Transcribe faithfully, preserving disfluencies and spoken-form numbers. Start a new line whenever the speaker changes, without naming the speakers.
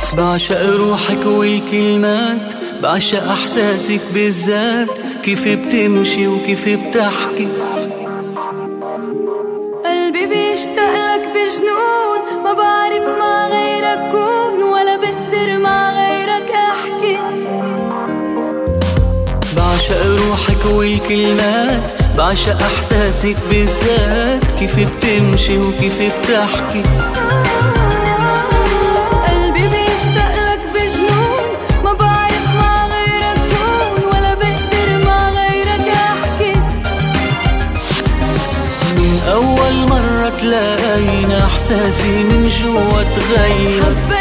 بعشق روحك والكلمات، بعشق احساسك بالذات، كيف بتمشي وكيف بتحكي.
قلبي بيشتاق لك بجنون، ما بعرف مع غيرك كون، ولا بقدر مع غيرك احكي.
بعشق روحك والكلمات، بعشق احساسك بالذات، كيف بتمشي وكيف بتحكي.
قلبي بيشتاق لك بجنون، ما بعرف مع غيرك كون، ولا بقدر مع غيرك احكي.
من اول مرة تلاقينا احساسي من جوا تغير.